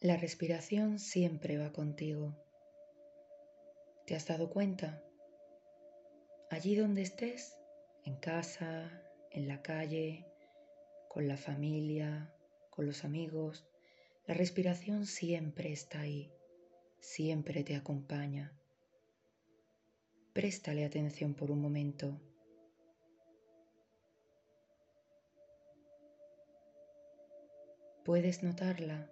La respiración siempre va contigo. ¿Te has dado cuenta? Allí donde estés, en casa, en la calle, con la familia, con los amigos, la respiración siempre está ahí, siempre te acompaña. Préstale atención por un momento. ¿Puedes notarla?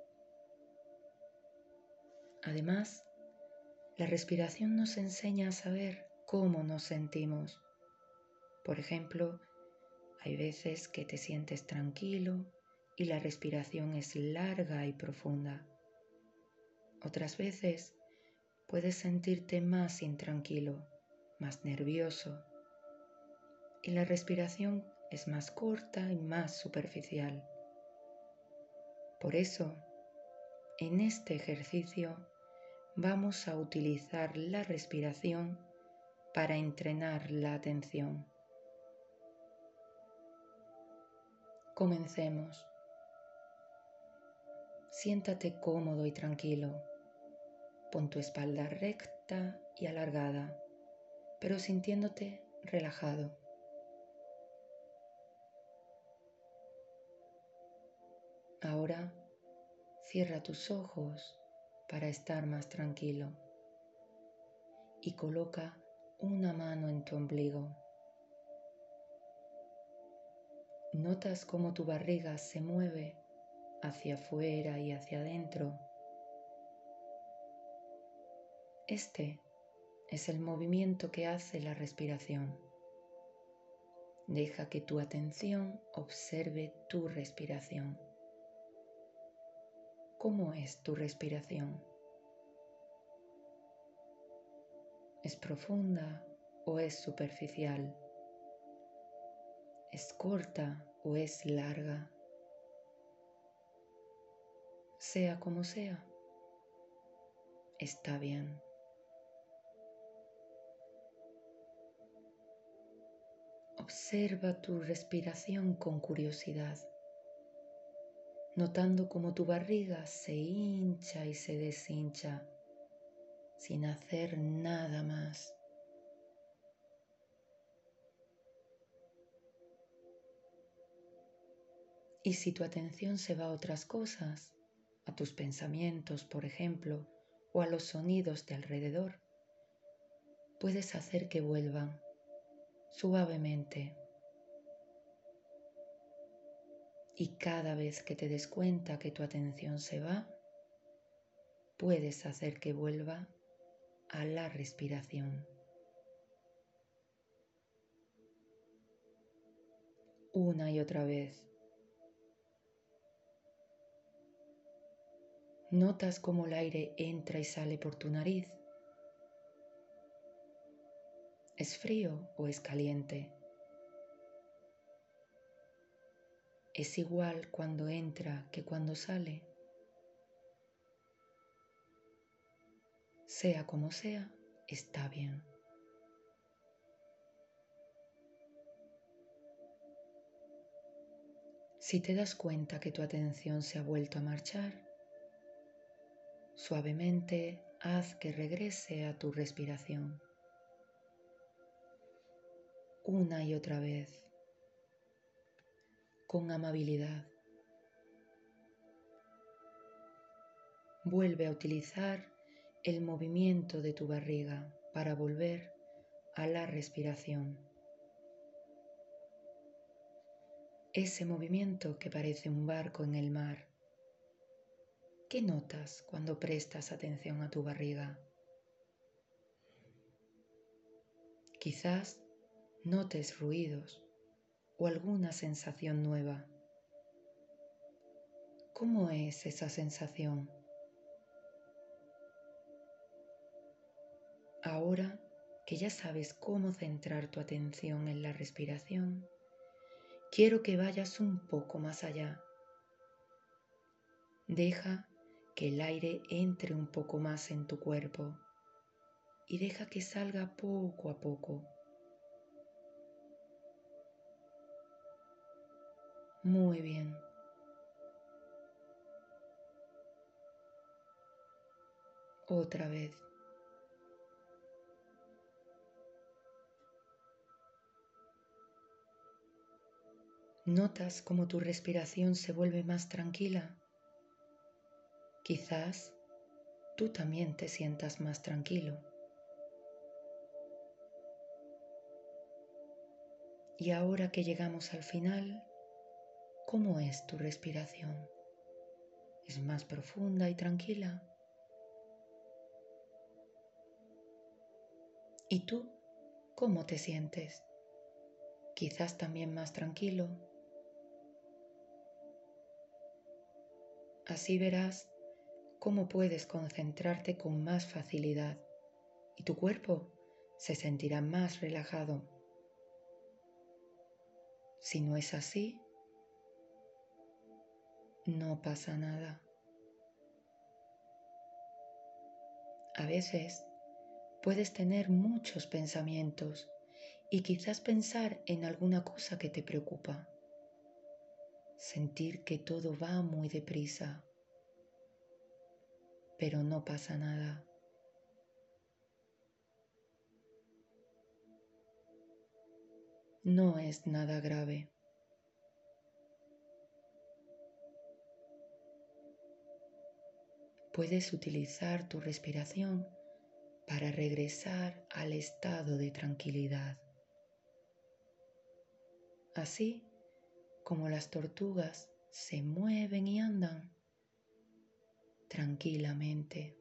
Además, la respiración nos enseña a saber cómo nos sentimos. Por ejemplo, hay veces que te sientes tranquilo y la respiración es larga y profunda. Otras veces puedes sentirte más intranquilo, más nervioso y la respiración es más corta y más superficial. Por eso, en este ejercicio vamos a utilizar la respiración para entrenar la atención. Comencemos. Siéntate cómodo y tranquilo. Pon tu espalda recta y alargada, pero sintiéndote relajado. Ahora cierra tus ojos para estar más tranquilo y coloca una mano en tu ombligo. Notas cómo tu barriga se mueve hacia afuera y hacia adentro. Este es el movimiento que hace la respiración. Deja que tu atención observe tu respiración. ¿Cómo es tu respiración? ¿Es profunda o es superficial? ¿Es corta o es larga? Sea como sea, está bien. Observa tu respiración con curiosidad, notando cómo tu barriga se hincha y se deshincha sin hacer nada más. Y si tu atención se va a otras cosas, a tus pensamientos, por ejemplo, o a los sonidos de alrededor, puedes hacer que vuelvan suavemente. Y cada vez que te des cuenta que tu atención se va, puedes hacer que vuelva a la respiración. Una y otra vez. Notas cómo el aire entra y sale por tu nariz. ¿Es frío o es caliente? ¿Es igual cuando entra que cuando sale? Sea como sea, está bien. Si te das cuenta que tu atención se ha vuelto a marchar, suavemente haz que regrese a tu respiración. Una y otra vez, con amabilidad. Vuelve a utilizar el movimiento de tu barriga para volver a la respiración. Ese movimiento que parece un barco en el mar. ¿Qué notas cuando prestas atención a tu barriga? Quizás notes ruidos o alguna sensación nueva. ¿Cómo es esa sensación? Ahora que ya sabes cómo centrar tu atención en la respiración, quiero que vayas un poco más allá. Deja que el aire entre un poco más en tu cuerpo y deja que salga poco a poco. Muy bien. Otra vez. ¿Notas cómo tu respiración se vuelve más tranquila? Quizás tú también te sientas más tranquilo. Y ahora que llegamos al final, ¿cómo es tu respiración? ¿Es más profunda y tranquila? ¿Y tú cómo te sientes? Quizás también más tranquilo. Así verás cómo puedes concentrarte con más facilidad y tu cuerpo se sentirá más relajado. Si no es así, no pasa nada. A veces puedes tener muchos pensamientos y quizás pensar en alguna cosa que te preocupa. Sentir que todo va muy deprisa, pero no pasa nada. No es nada grave. Puedes utilizar tu respiración para regresar al estado de tranquilidad. Así como las tortugas se mueven y andan tranquilamente.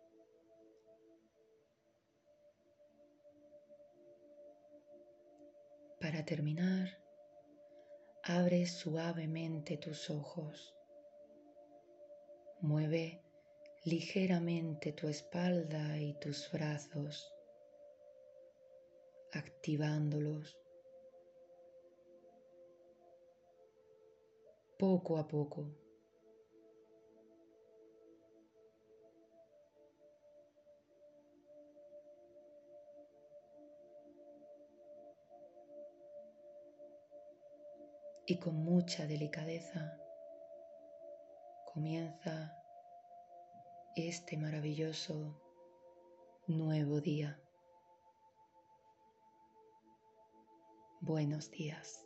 Para terminar, abre suavemente tus ojos. Mueve ligeramente tu espalda y tus brazos, activándolos poco a poco. Y con mucha delicadeza comienza este maravilloso nuevo día. Buenos días.